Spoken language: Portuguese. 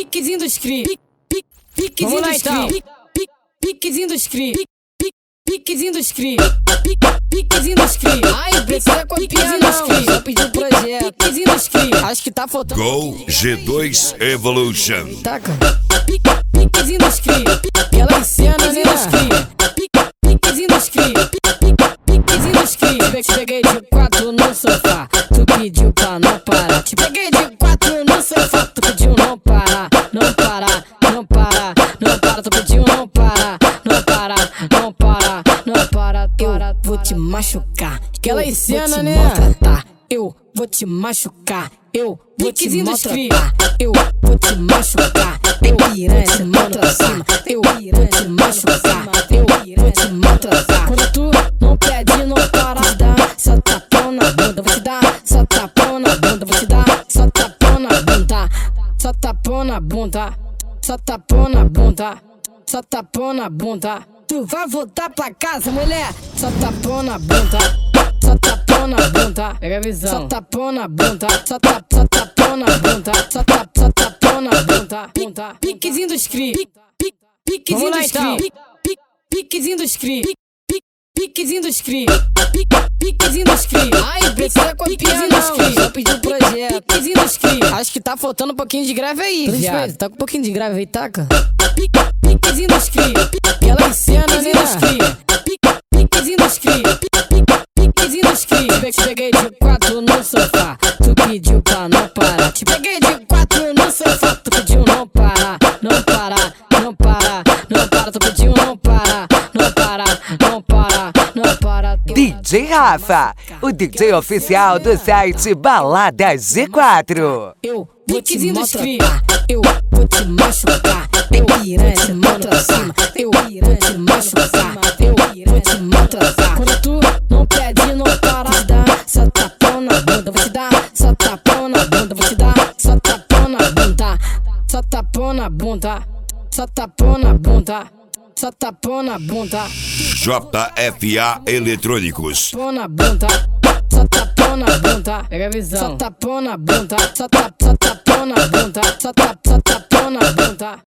Piquezinho dos cri. Piquezinho dos cri. Piquezinho dos cri. Piquezinho dos cri. Piquezinho dos cri. Ai, precisa copiar não, só pedir um projeto. Piquezinho dos cri. Acho que tá faltando. Go G2 Evolution. Taca. Piquezinho dos cri. Aquela cena, né? Piquezinho dos cri. Piquezinho dos cri. Te peguei de quatro no sofá, tu pediu pra não parar. Te peguei de quatro no sofá, tu pediu não parar. Não parar, não parar, não para. Tu pediu não parar, não parar, não parar, não parar. Eu vou te machucar. Aquela cena, né? Eu vou te machucar. Eu vou te maltratar. Eu vou te machucar. Eu piranha te maltratar. Eu vou te machucar. Eu vou te maltratar. Quando tu não pede, não para. Só tapão na bunda, vou te dar. Só tapão na bunda, vou te dar. Só tapão na bunda. Só tapão na bunda. Só tapão na bunda. Só tapão na bunda. Tu vai voltar pra casa, mulher. Só tapão na bunda. Só tapão na bunda. Pega a visão. Só tapão na bunda. Só tapão na bunda. Só tapão na bunda. Piquezinho dos cri. Piquezinho dos cri. Piquezinho dos cri. Piquezinho dos cri. Piquezinho dos cri. Ai, precisa copiar não, só pedir um projeto. Piquezinho dos cri. Acho que tá faltando um pouquinho de grave aí, viado. Tá com um pouquinho de grave aí, taca. Piquezinho dos cri. Aquela cena, né? Piquezinho dos cri. Piquezinho dos cri. Te peguei de quatro no sofá, tu pediu pra não parar. Te peguei de quatro no sofá, tu pediu não parar. Não parar, não parar, não para. Tu pediu não parar, não parar, não parar, não parar. DJ Rafa, o DJ oficial do site Baladas G4. Eu vou te maltratar, eu vou te machucar. Eu piranha te maltratar, eu vou te machucar. Eu vou te maltratar. Quando tu não pede, não para. Só tapão na bunda, vou te dar. Só tapão na bunda, vou te dar. Só tapão na bunda. Só tapão na bunda. Só tapão na bunda. Só tapão na bunda. JFA Eletrônicos. Tapão na bunda. Só tapão na bunda. Pega a visão. Só tapão na bunda. Só tapão na bunda. Só tapão na bunda.